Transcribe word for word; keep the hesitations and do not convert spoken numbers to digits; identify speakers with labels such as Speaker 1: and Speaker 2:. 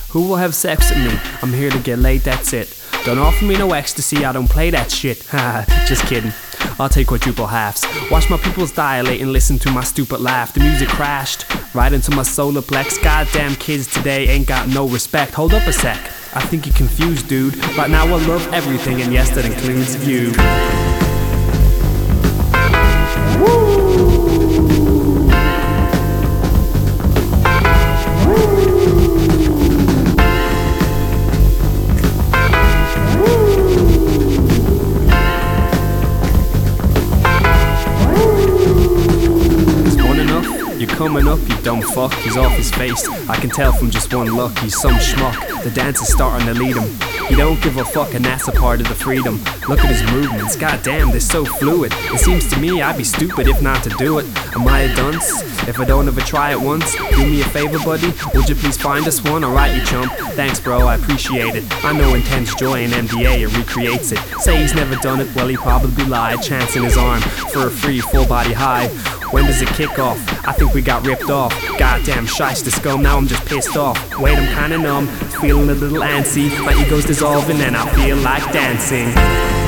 Speaker 1: Who will have sex with me? I'm here to get laid, that's it. Don't offer me no ecstasy, I don't play that shit. Haha, just kidding. I'll take quadruple halves. Watch my pupils dilate and listen to my stupid laugh. The music crashed right into my solar plex. Goddamn kids today ain't got no respect. Hold up a sec, I think you're confused, dude. Right now I love everything, and yes, that includes you. Coming up, you dumb fuck, he's off his face. I can tell from just one look, he's some schmuck. The dance is starting to lead him. He don't give a fuck, and that's a part of the freedom. Look at his movements, goddamn, they're so fluid. It seems to me I'd be stupid if not to do it. Am I a dunce? If I don't ever try it once, do me a favor, buddy, would you please find us one? Alright, you chump. Thanks, bro, I appreciate it. I know intense joy in M D A, it recreates it. Say he's never done it, well, he probably lied. Chance in his arm for a free full body high. When does it kick off? I think we got ripped off. Goddamn shyster scum, now I'm just pissed off. Wait, I'm kinda numb, feeling a little antsy. My ego's dissolving and I feel like dancing.